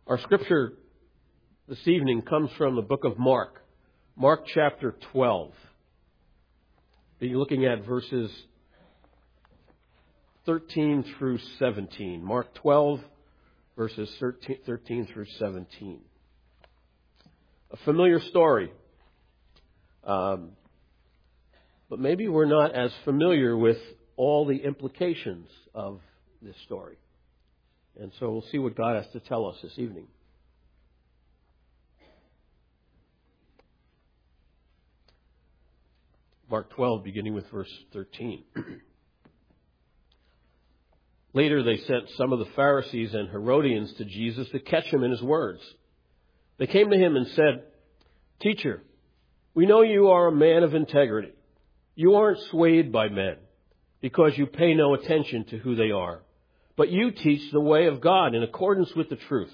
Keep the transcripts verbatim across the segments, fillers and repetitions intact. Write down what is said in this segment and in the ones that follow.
Our scripture this evening comes from the book of Mark, Mark chapter twelve. We're looking at verses thirteen through seventeen. Mark twelve, verses thirteen through seventeen. A familiar story, um, but maybe we're not as familiar with all the implications of this story. And so we'll see what God has to tell us this evening. Mark twelve, beginning with verse thirteen. Later they sent some of the Pharisees and Herodians to Jesus to catch him in his words. They came to him and said, "Teacher, we know you are a man of integrity. You aren't swayed by men, because you pay no attention to who they are. But you teach the way of God in accordance with the truth.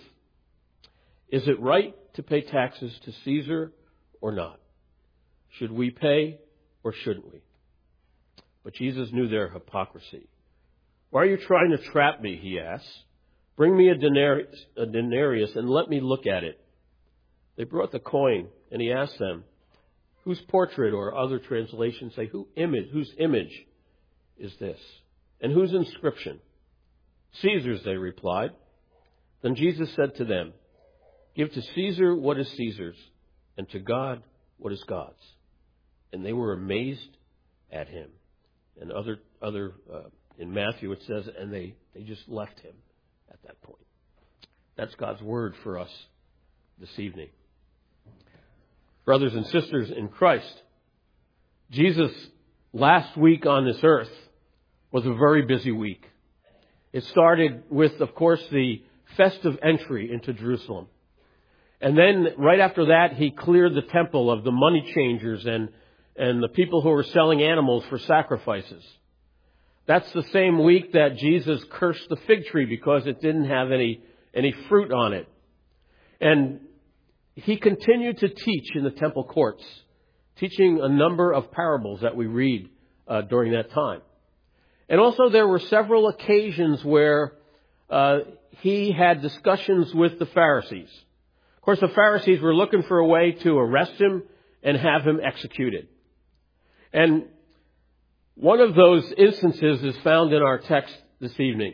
Is it right to pay taxes to Caesar or not? Should we pay or shouldn't we?" But Jesus knew their hypocrisy. "Why are you trying to trap me?" he asked. "Bring me a denarius, a denarius and let me look at it." They brought the coin, and he asked them, "Whose portrait," or other translations say, "Who image, whose image is this? And whose inscription?" "Caesar's," they replied. Then Jesus said to them, "Give to Caesar what is Caesar's, and to God what is God's." And they were amazed at him. And other, other uh, in Matthew it says, and they, they just left him at that point. That's God's word for us this evening. Brothers and sisters in Christ, Jesus' last week on this earth was a very busy week. It started with, of course, the festive entry into Jerusalem. And then right after that, he cleared the temple of the money changers and, and the people who were selling animals for sacrifices. That's the same week that Jesus cursed the fig tree because it didn't have any, any fruit on it. And he continued to teach in the temple courts, teaching a number of parables that we read uh, during that time. And also there were several occasions where uh, he had discussions with the Pharisees. Of course, the Pharisees were looking for a way to arrest him and have him executed. And one of those instances is found in our text this evening.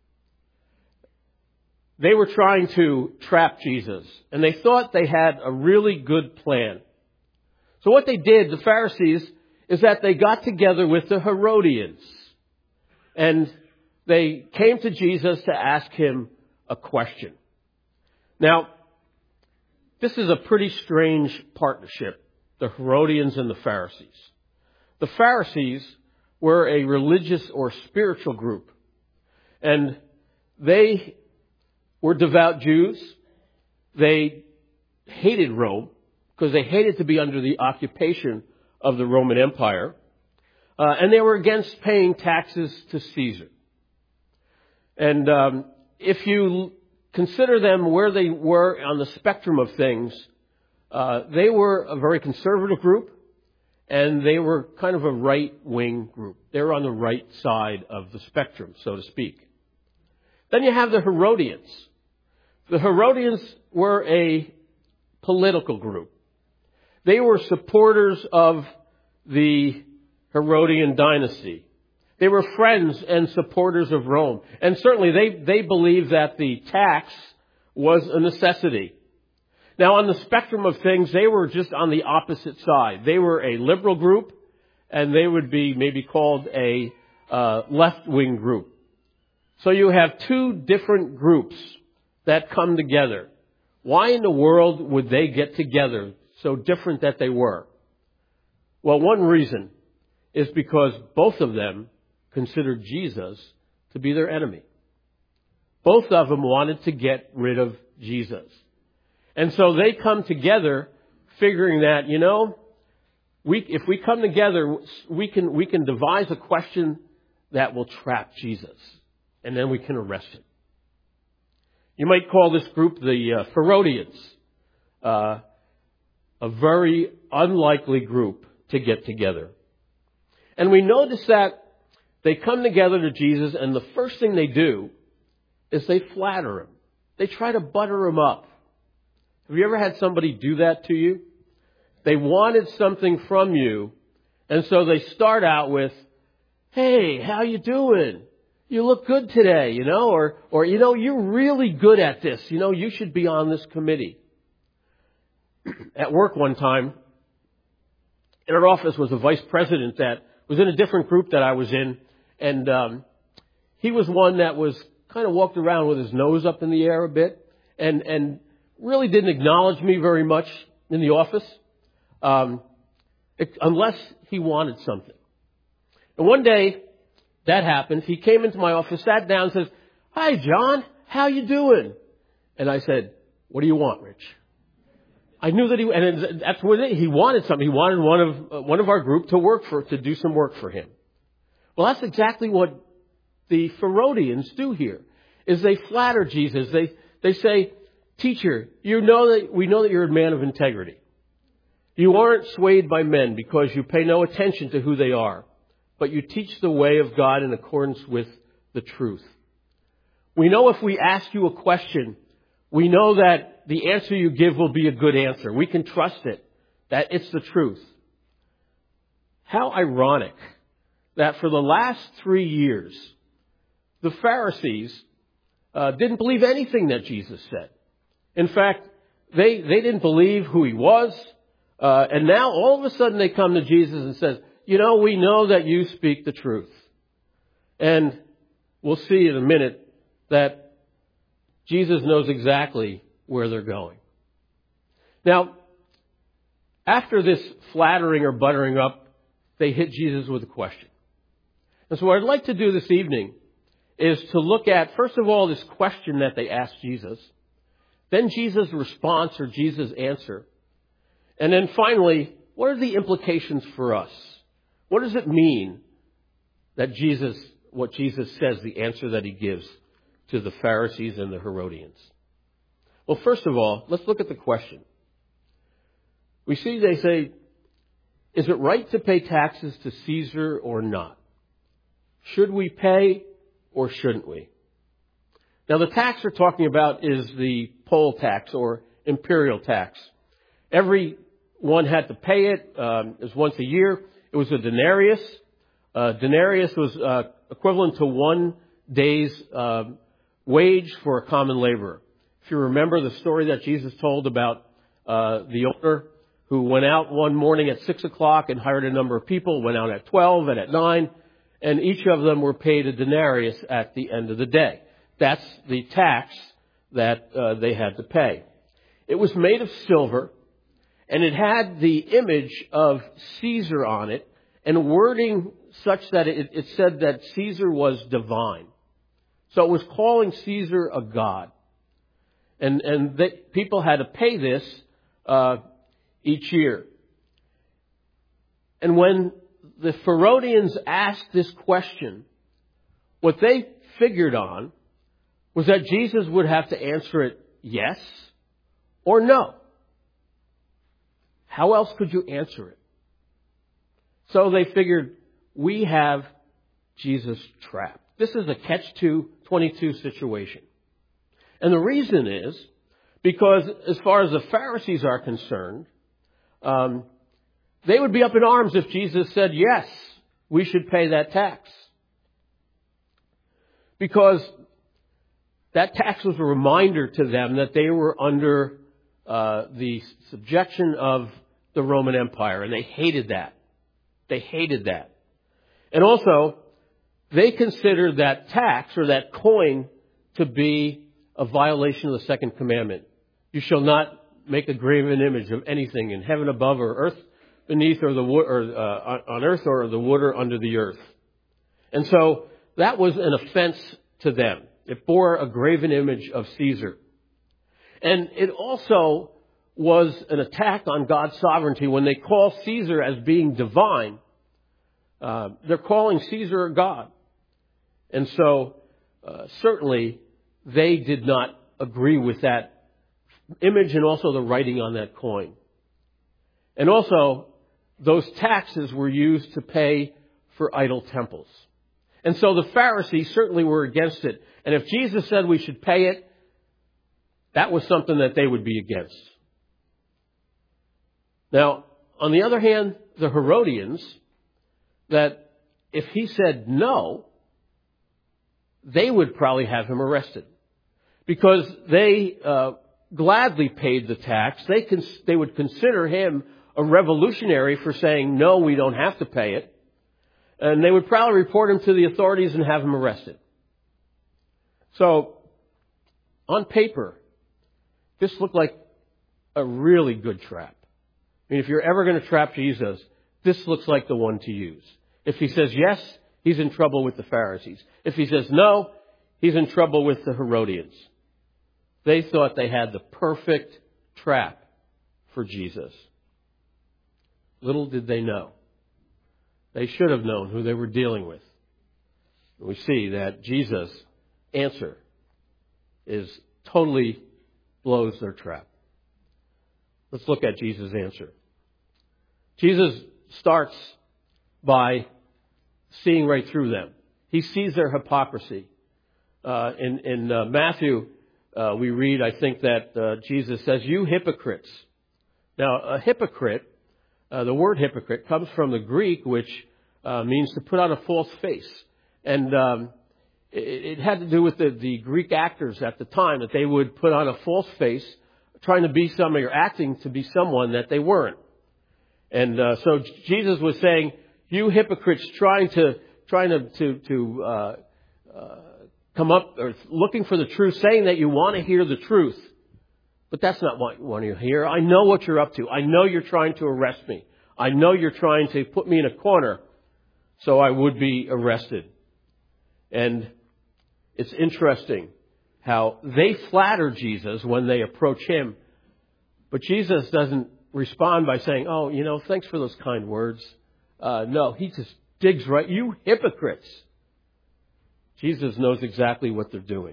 They were trying to trap Jesus, and they thought they had a really good plan. So what they did, the Pharisees, is that they got together with the Herodians. And they came to Jesus to ask him a question. Now, this is a pretty strange partnership, the Herodians and the Pharisees. The Pharisees were a religious or spiritual group. And they were devout Jews. They hated Rome because they hated to be under the occupation of the Roman Empire. Uh, and they were against paying taxes to Caesar. And um, if you consider them where they were on the spectrum of things, uh, they were a very conservative group, and they were kind of a right-wing group. They were on the right side of the spectrum, so to speak. Then you have the Herodians. The Herodians were a political group. They were supporters of the Herodian dynasty. They were friends and supporters of Rome. And certainly they, they believed that the tax was a necessity. Now, on the spectrum of things, they were just on the opposite side. They were a liberal group, and they would be maybe called a uh, left-wing group. So you have two different groups that come together. Why in the world would they get together, so different that they were? Well, one reason is because both of them considered Jesus to be their enemy. Both of them wanted to get rid of Jesus. And so they come together figuring that, you know, we, if we come together, we can, we can devise a question that will trap Jesus. And then we can arrest him. You might call this group the uh, Herodians. Uh, a very unlikely group to get together. And we notice that they come together to Jesus, and the first thing they do is they flatter him. they try to butter him up. Have you ever had somebody do that to you? They wanted something from you, and so they start out with, "Hey, how you doing? You look good today," you know, or, or, you know, "You're really good at this. You know, you should be on this committee." At work one time, in our office was a vice president that was in a different group that I was in, and um, he was one that was kind of walked around with his nose up in the air a bit, and and really didn't acknowledge me very much in the office, um, it, unless he wanted something. And one day that happened. He came into my office, sat down, and says, "Hi, John, how you doing?" And I said, "What do you want, Rich?" I knew that he, and that's what it, he wanted something. He wanted one of uh, one of our group to work for, to do some work for him. Well, that's exactly what the Herodians do here. Is they flatter Jesus. They they say, "Teacher, you know that we know that you're a man of integrity. You aren't swayed by men because you pay no attention to who they are, but you teach the way of God in accordance with the truth. We know if we ask you a question, we know that the answer you give will be a good answer. We can trust it, that it's the truth." How ironic that for the last three years, the Pharisees uh, didn't believe anything that Jesus said. In fact, they they didn't believe who he was. Uh, and now all of a sudden they come to Jesus and says, "You know, we know that you speak the truth." And we'll see in a minute that Jesus knows exactly where they're going. Now, after this flattering or buttering up, they hit Jesus with a question. And so what I'd like to do this evening is to look at, first of all, this question that they asked Jesus, then Jesus' response or Jesus' answer, and then finally, what are the implications for us? What does it mean that Jesus, what Jesus says, the answer that he gives to the Pharisees and the Herodians? Well, first of all, let's look at the question. We see they say, "Is it right to pay taxes to Caesar or not? Should we pay or shouldn't we?" Now, the tax they're talking about is the poll tax or imperial tax. Everyone had to pay it. Um, it was once a year. It was a denarius. Uh, denarius was uh, equivalent to one day's uh, wage for a common laborer. If you remember the story that Jesus told about uh, the owner who went out one morning at six o'clock and hired a number of people, went out at twelve and at nine, and each of them were paid a denarius at the end of the day. That's the tax that uh, they had to pay. It was made of silver, and it had the image of Caesar on it, and wording such that it, it said that Caesar was divine. So it was calling Caesar a god. And, and they, people had to pay this uh, each year. And when the Herodians asked this question, what they figured on was that Jesus would have to answer it yes or no. How else could you answer it? So they figured, we have Jesus trapped. This is a catch twenty-two situation. And the reason is because as far as the Pharisees are concerned, um, they would be up in arms if Jesus said, yes, we should pay that tax. Because that tax was a reminder to them that they were under uh, the subjection of the Roman Empire, and they hated that. They hated that. And also, they considered that tax or that coin to be a violation of the second commandment. You shall not make a graven image of anything in heaven above or earth beneath or the wood or uh, on earth or the wood or under the earth. And so that was an offense to them. It bore a graven image of Caesar. And it also was an attack on God's sovereignty. When they call Caesar as being divine, uh, they're calling Caesar a god. And so uh, certainly they did not agree with that image and also the writing on that coin. And also, those taxes were used to pay for idol temples. And so the Pharisees certainly were against it. And if Jesus said we should pay it, That was something that they would be against. Now, on the other hand, the Herodians, that if he said no, they would probably have him arrested. Because they uh, gladly paid the tax. They, cons- they would consider him a revolutionary for saying, no, we don't have to pay it. And they would probably report him to the authorities and have him arrested. So, on paper, this looked like a really good trap. I mean, if you're ever going to trap Jesus, this looks like the one to use. If he says yes, he's in trouble with the Pharisees. If he says no, he's in trouble with the Herodians. They thought they had the perfect trap for Jesus. Little did they know. They should have known who they were dealing with. We see that Jesus' answer is totally blows their trap. Let's look at Jesus' answer. Jesus starts by seeing right through them. He sees their hypocrisy. Uh, in in uh, Matthew, uh, we read, I think, that uh, Jesus says, "You hypocrites." Now, a hypocrite, uh, the word hypocrite, comes from the Greek, which uh, means to put on a false face. And um, it, it had to do with the, the Greek actors at the time, that they would put on a false face, trying to be somebody or acting to be someone that they weren't. And uh, so Jesus was saying, you hypocrites trying to trying to to, to uh, uh, come up or looking for the truth, saying that you want to hear the truth, but that's not what you want to hear. I know what you're up to. I know you're trying to arrest me. I know you're trying to put me in a corner so I would be arrested. And it's interesting how they flatter Jesus when they approach him, but Jesus doesn't respond by saying, oh, you know, thanks for those kind words. Uh, no, he just digs right. You hypocrites. Jesus knows exactly what they're doing.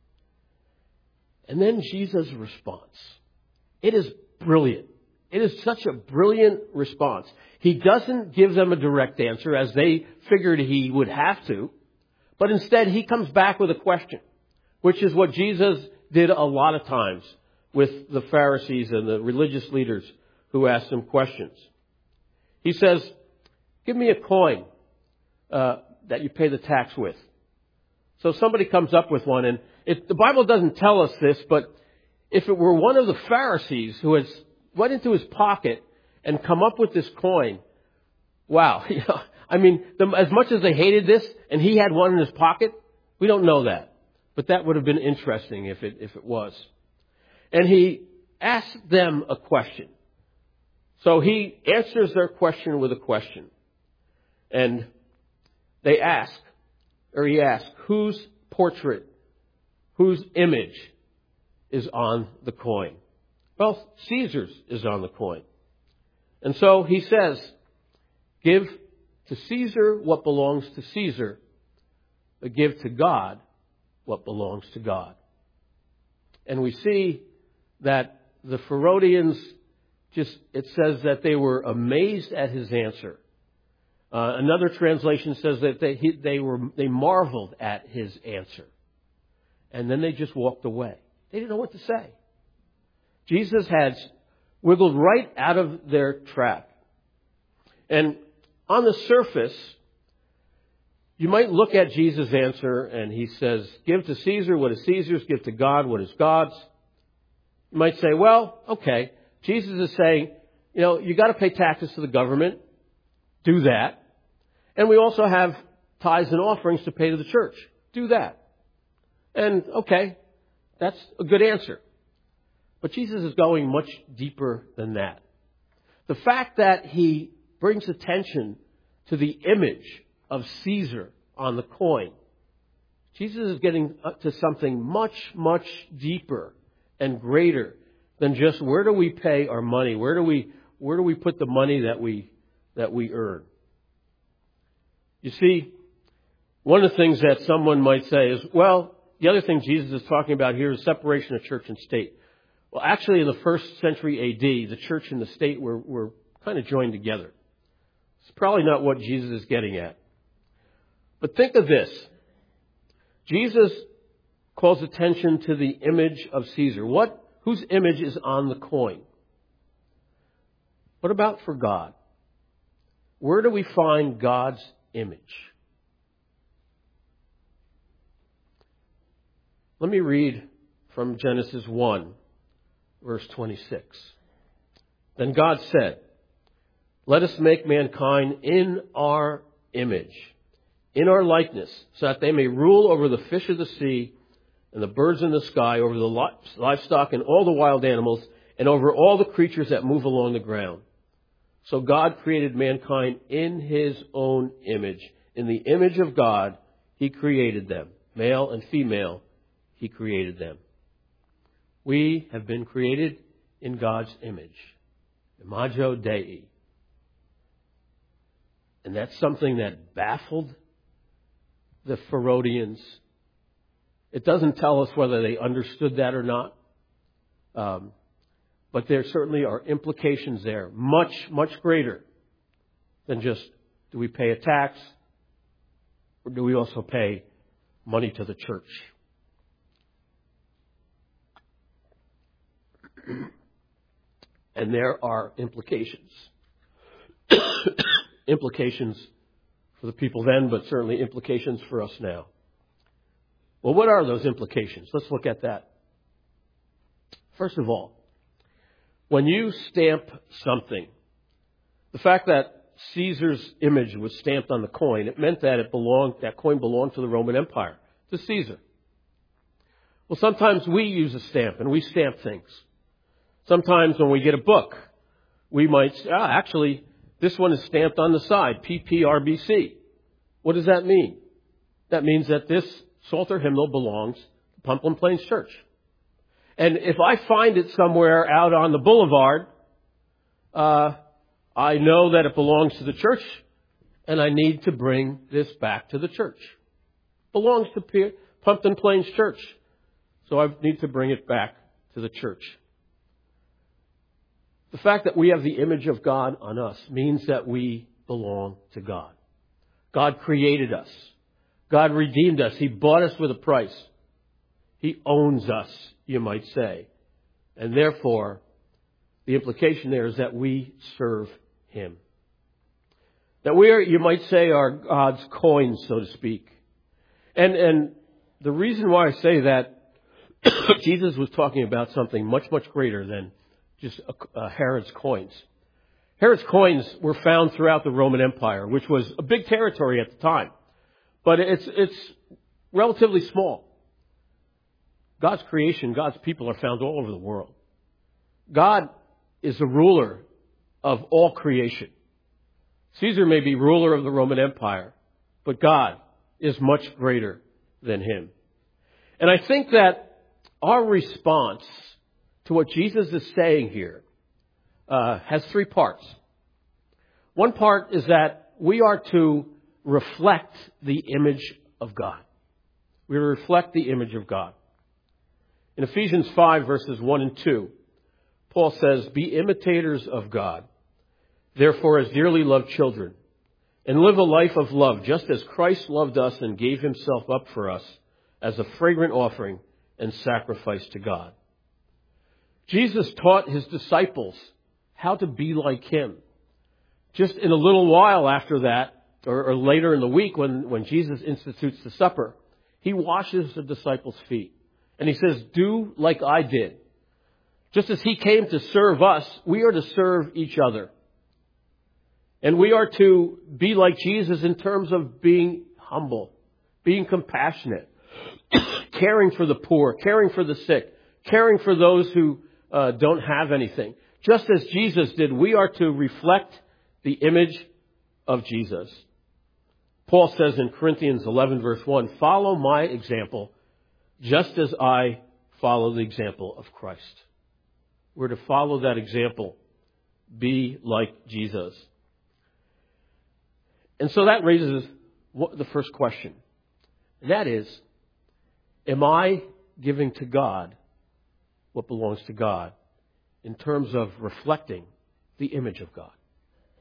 And then Jesus' response. It is brilliant. It is such a brilliant response. He doesn't give them a direct answer as they figured he would have to, but instead he comes back with a question, which is what Jesus did a lot of times with the Pharisees and the religious leaders who asked him questions. He says, give me a coin uh, that you pay the tax with. So somebody comes up with one, and it, the Bible doesn't tell us this, but if it were one of the Pharisees who has went into his pocket and come up with this coin, wow, you know, I mean, the, as much as they hated this, and he had one in his pocket, we don't know that, but that would have been interesting if it if it was. And he asked them a question. So he answers their question with a question. And they ask, or he asks, whose portrait, whose image is on the coin? Well, Caesar's is on the coin. And so he says, give to Caesar what belongs to Caesar, but give to God what belongs to God. And we see that the Herodians, just, it says that they were amazed at his answer. Uh, another translation says that they he, they were they marveled at his answer, and then they just walked away. They didn't know what to say. Jesus had wiggled right out of their trap, and on the surface, you might look at Jesus' answer, and he says, "Give to Caesar what is Caesar's; give to God what is God's." You might say, "Well, okay." Jesus is saying, you know, you got to pay taxes to the government. Do that. And we also have tithes and offerings to pay to the church. Do that. And, okay, that's a good answer. But Jesus is going much deeper than that. The fact that he brings attention to the image of Caesar on the coin, Jesus is getting to something much, much deeper and greater than just where do we pay our money? Where do we where do we put the money that we that we earn? You see, one of the things that someone might say is, well, the other thing Jesus is talking about here is separation of church and state. Well, actually, in the first century A D, the church and the state were, were kind of joined together. It's probably not what Jesus is getting at. But think of this. Jesus calls attention to the image of Caesar. What, whose image is on the coin? What about for God? Where do we find God's image? Let me read from Genesis one, verse twenty-six. Then God said, "Let us make mankind in our image, in our likeness, so that they may rule over the fish of the sea and the birds in the sky, over the livestock and all the wild animals, and over all the creatures that move along the ground." So God created mankind in His own image. In the image of God, He created them. Male and female, He created them. We have been created in God's image. Imago Dei. And that's something that baffled the Herodians. It doesn't tell us whether they understood that or not. Um, but there certainly are implications there, much, much greater than just, do we pay a tax or do we also pay money to the church? And there are implications. Implications for the people then, but certainly implications for us now. Well, what are those implications? Let's look at that. First of all, when you stamp something, the fact that Caesar's image was stamped on the coin, it meant that it belonged, that coin belonged to the Roman Empire, to Caesar. Well, sometimes we use a stamp and we stamp things. Sometimes when we get a book, we might say, ah, actually, this one is stamped on the side, P P R B C. What does that mean? That means that this Psalter hymnal belongs to Pumplin Plains Church. And if I find it somewhere out on the boulevard, uh, I know that it belongs to the church, and I need to bring this back to the church. It belongs to P- Pumplin Plains Church, so I need to bring it back to the church. The fact that we have the image of God on us means that we belong to God. God created us. God redeemed us. He bought us with a price. He owns us, you might say. And therefore, the implication there is that we serve Him. That we are, you might say, are God's coins, so to speak. And, and the reason why I say that, Jesus was talking about something much, much greater than just uh, Herod's coins. Herod's coins were found throughout the Roman Empire, which was a big territory at the time. But it's, it's relatively small. God's creation, God's people are found all over the world. God is the ruler of all creation. Caesar may be ruler of the Roman Empire, but God is much greater than him. And I think that our response to what Jesus is saying here uh, has three parts. One part is that we are to reflect the image of God. We reflect the image of God. In Ephesians five, verses one and two, Paul says, "Be imitators of God, therefore as dearly loved children, and live a life of love, just as Christ loved us and gave Himself up for us as a fragrant offering and sacrifice to God." Jesus taught His disciples how to be like Him. Just in a little while after that, or, or later in the week when, when Jesus institutes the supper, He washes the disciples' feet. And He says, "Do like I did." Just as He came to serve us, we are to serve each other. And we are to be like Jesus in terms of being humble, being compassionate, caring for the poor, caring for the sick, caring for those who uh, don't have anything. Just as Jesus did, we are to reflect the image of Jesus. Paul says in Corinthians eleven, verse one, "Follow my example, just as I follow the example of Christ." We're to follow that example. Be like Jesus. And so that raises the first question. And that is, am I giving to God what belongs to God in terms of reflecting the image of God?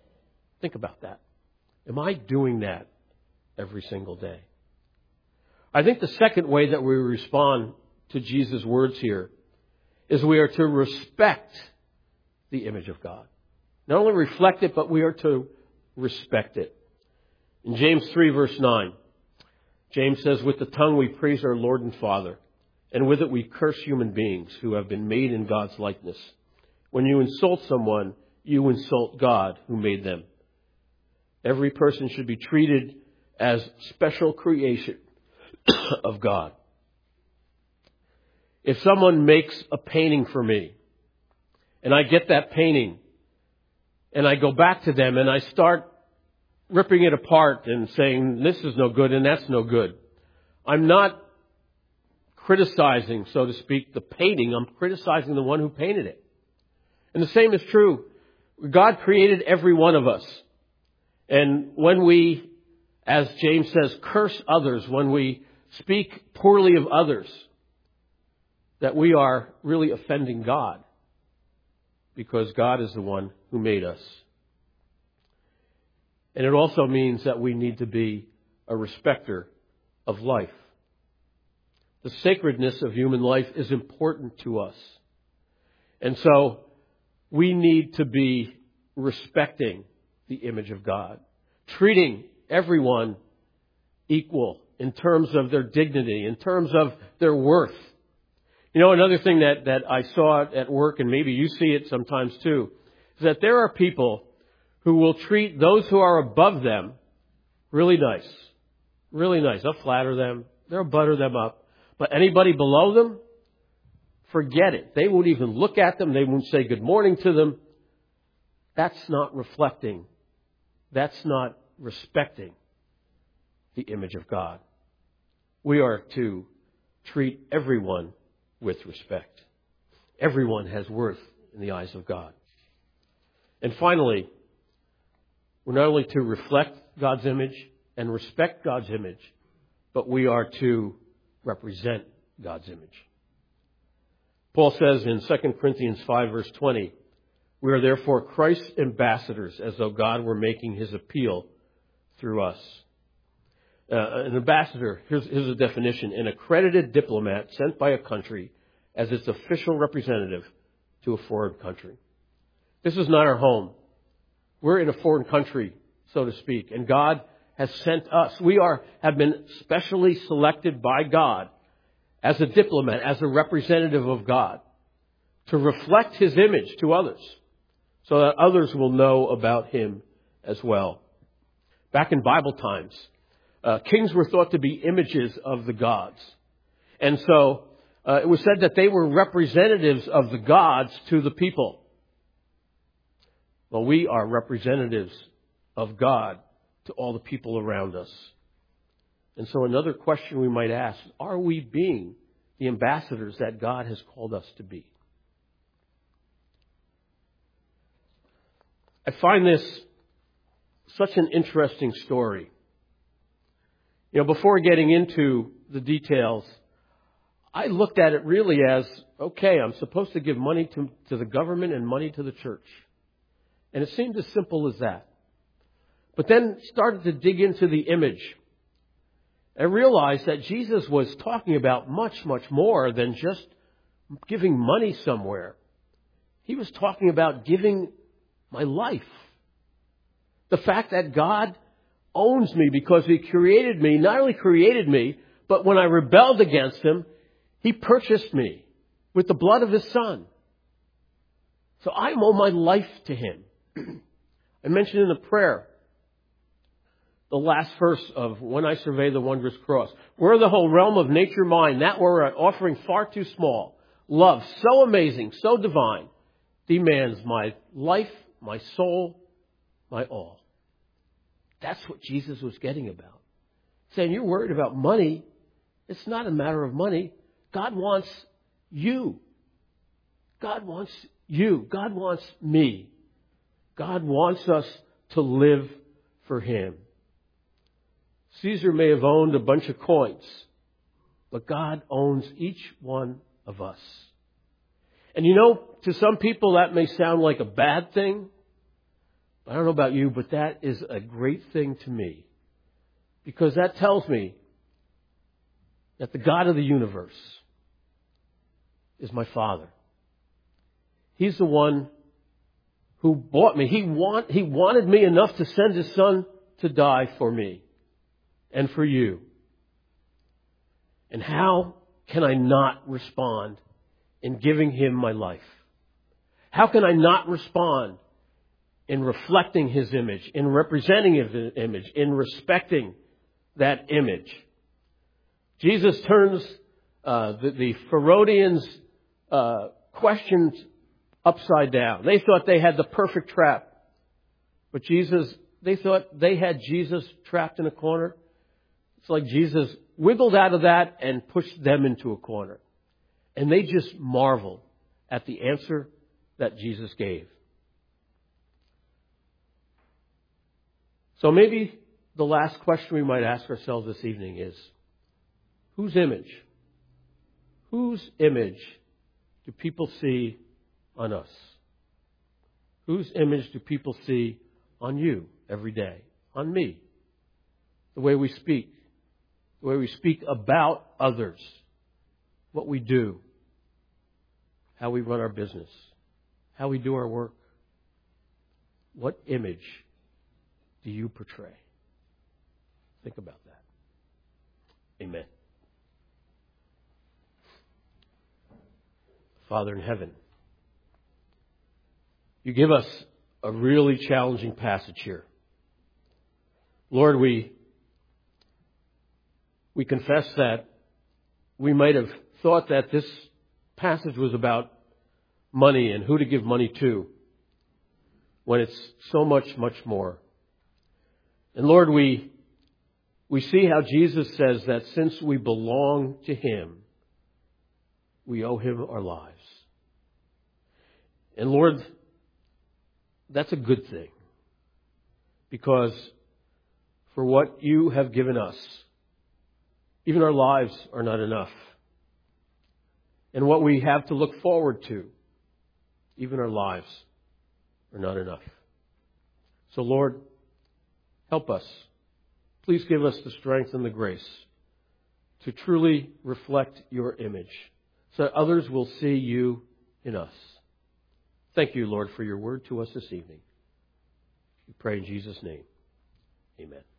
Think about that. Am I doing that every single day? I think the second way that we respond to Jesus' words here is we are to respect the image of God. Not only reflect it, but we are to respect it. In James three, verse nine, James says, with the tongue we praise our Lord and Father, and with it we curse human beings who have been made in God's likeness. When you insult someone, you insult God who made them. Every person should be treated as special creation of God. If someone makes a painting for me, and I get that painting, and I go back to them and I start ripping it apart and saying, this is no good and that's no good, I'm not criticizing, so to speak, the painting. I'm criticizing the one who painted it. And the same is true. God created every one of us. And when we, as James says, curse others, when we speak poorly of others, that we are really offending God, because God is the one who made us. And it also means that we need to be a respecter of life. The sacredness of human life is important to us. And so we need to be respecting the image of God, treating everyone equal in terms of their dignity, in terms of their worth. You know, another thing that, that I saw at work, and maybe you see it sometimes too, is that there are people who will treat those who are above them really nice. Really nice. They'll flatter them. They'll butter them up. But anybody below them, forget it. They won't even look at them. They won't say good morning to them. That's not reflecting. That's not respecting the image of God. We are to treat everyone with respect. Everyone has worth in the eyes of God. And finally, we're not only to reflect God's image and respect God's image, but we are to represent God's image. Paul says in Second Corinthians five, verse twenty, we are therefore Christ's ambassadors, as though God were making his appeal through us. Uh, an ambassador, here's, here's a definition, an accredited diplomat sent by a country as its official representative to a foreign country. This is not our home. We're in a foreign country, so to speak, and God has sent us. We are have been specially selected by God as a diplomat, as a representative of God, to reflect his image to others, so that others will know about him as well. Back in Bible times, uh, kings were thought to be images of the gods. And so uh, it was said that they were representatives of the gods to the people. Well, we are representatives of God to all the people around us. And so another question we might ask, are we being the ambassadors that God has called us to be? I find this such an interesting story. You know, before getting into the details, I looked at it really as, okay, I'm supposed to give money to, to the government and money to the church. And it seemed as simple as that. But then started to dig into the image. I realized that Jesus was talking about much, much more than just giving money somewhere. He was talking about giving my life. The fact that God owns me because he created me, not only created me, but when I rebelled against him, he purchased me with the blood of his Son. So I owe my life to him. I mentioned in the prayer, the last verse of When I Survey the Wondrous Cross. Were the whole realm of nature mine, that were an offering far too small. Love so amazing, so divine, demands my life, my soul, my all. That's what Jesus was getting about. Saying, you're worried about money. It's not a matter of money. God wants you. God wants you. God wants me. God wants us to live for him. Caesar may have owned a bunch of coins, but God owns each one of us. And you know, to some people that may sound like a bad thing. I don't know about you, but that is a great thing to me. Because that tells me that the God of the universe is my Father. He's the one who bought me. He want, he wanted me enough to send His Son to die for me and for you. And how can I not respond in giving Him my life? How can I not respond in reflecting His image, in representing His image, in respecting that image? Jesus turns uh, the, the Herodians' uh, questions upside down. They thought they had the perfect trap. But Jesus, they thought they had Jesus trapped in a corner. It's like Jesus wiggled out of that and pushed them into a corner. And they just marveled at the answer that Jesus gave. So maybe the last question we might ask ourselves this evening is, whose image? Whose image do people see on us? Whose image do people see on you every day? On me? The way we speak. The way we speak about others. What we do. How we run our business. How we do our work. What image do you portray? Think about that. Amen. Father in heaven, You give us a really challenging passage here. Lord, we, we confess that we might have thought that this passage was about money and who to give money to, when it's so much, much more. And Lord, we, we see how Jesus says that since we belong to Him, we owe Him our lives. And Lord, that's a good thing. Because for what You have given us, even our lives are not enough. And what we have to look forward to, even our lives are not enough. So Lord, help us. Please give us the strength and the grace to truly reflect Your image so that others will see You in us. Thank You, Lord, for Your word to us this evening. We pray in Jesus' name. Amen.